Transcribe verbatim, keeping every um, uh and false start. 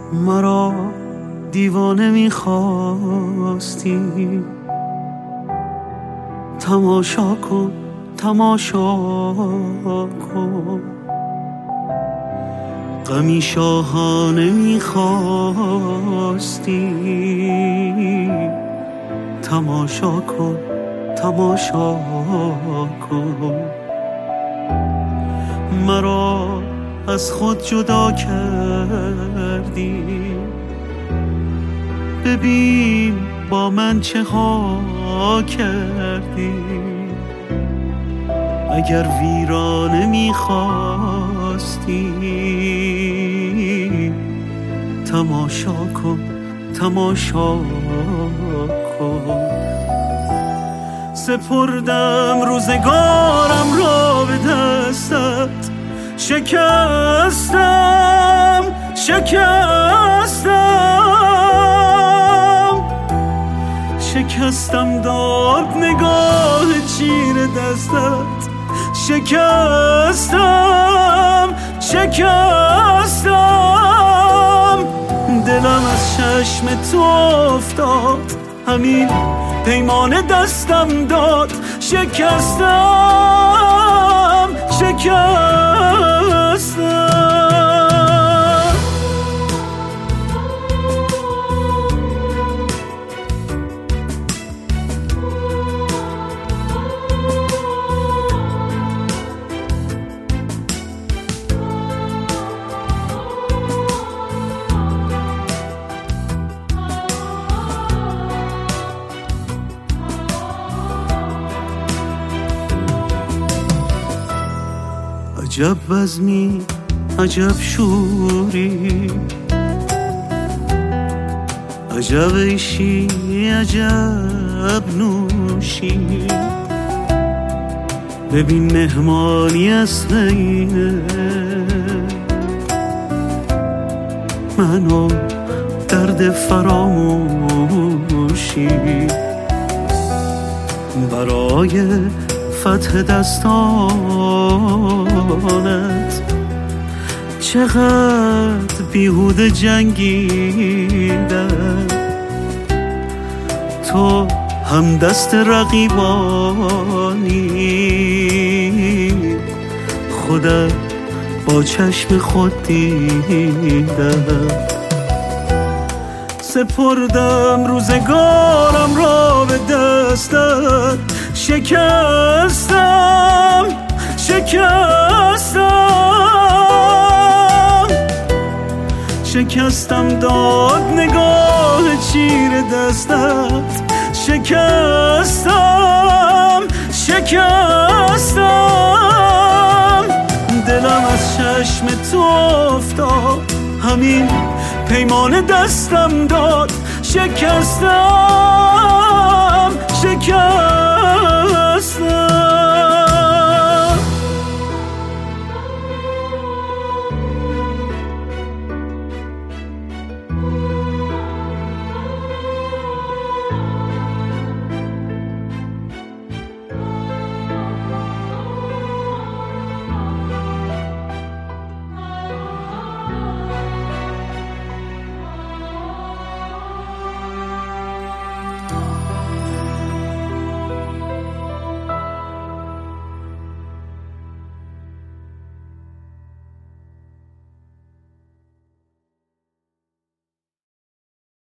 مرا دیوانه میخواستی، تماشا کن تماشا کن، غمی شاهانه میخواستی، تماشا کن تماشا کن. مرا از خود جدا کردی، ببین با من چه ها کردی. اگر ویرانه میخواستی، تماشا کن تماشا کن. سپردم روزگارم را به دستت، شکستم شکستم شکستم داد نگاه چیر دستت، شکستم شکستم. دلم از چشم تو افتاد، همین پیمان دستم داد، شکستم شکستم. عجب بزمی عجب شوری، عجب عیشی عجب نوشی. ببین مهمانی اصل اینه، منو درد فراموشی. برای فتح دستانت چقدر بیهوده جنگیدم، تو هم دست رقیبانی، خودت با چشم خود دیدم. سپردم روزگارم را به دستت، شکستم شکستم شکستم داد نگاه چیر دستت، شکستم شکستم. دلم از چشم تو افتاد، همین پیمان دستم داد، شکستم شکستم.